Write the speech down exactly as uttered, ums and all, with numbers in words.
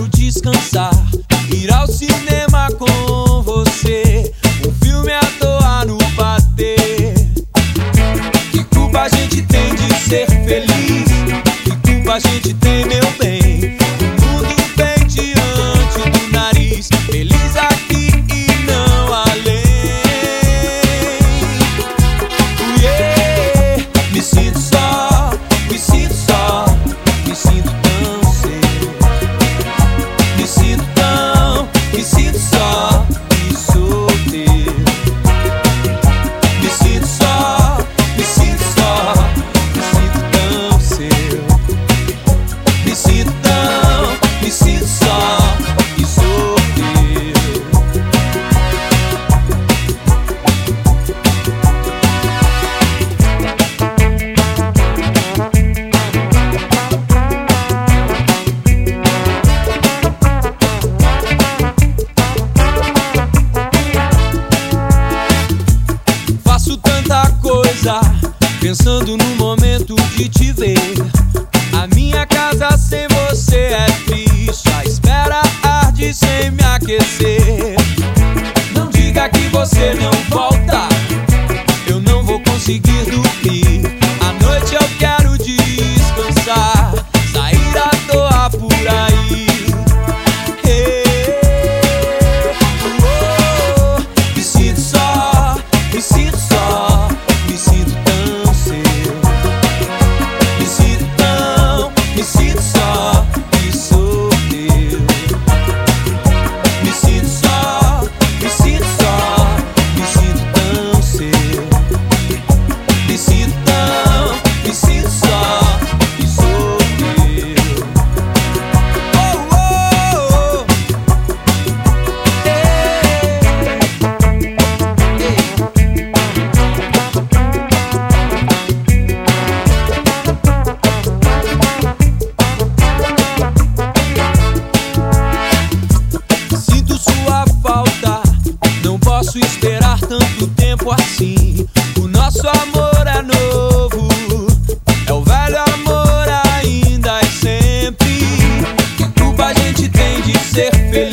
quero descansar, ir ao cinema com você, um filme à toa no patê. Que culpa a gente tem de ser feliz? Que culpa a gente tem, meu bem? O mundo vem diante do nariz, feliz aqui e não além. Uh, yeah. Me sinto só, me sinto só, me sinto tão seu. Me sinto tão, me sinto só e sou teu. Me sinto só, me sinto só, me sinto tão seu. Me sinto tão, me sinto só e sou teu. Faço tanta coisa pensando no momento de te ver. A minha casa sem você é triste, a espera arde sem me aquecer. Não diga que você não volta, eu não vou conseguir dormir. À noite eu quero descansar, sair à toa por aí. Hey, oh, oh. Me sinto só, me sinto só, me sinto tão seu. Me sinto tão, me sinto só e sou teu. Me sinto só, me sinto só, me sinto tão seu. Me sinto tão, me sinto só e sou teu. Oh, oh, oh. Sinto sua falta, não posso esperar tanto tempo assim. O nosso amor é novo, é o velho amor ainda e sempre. Que culpa a gente tem de ser feliz?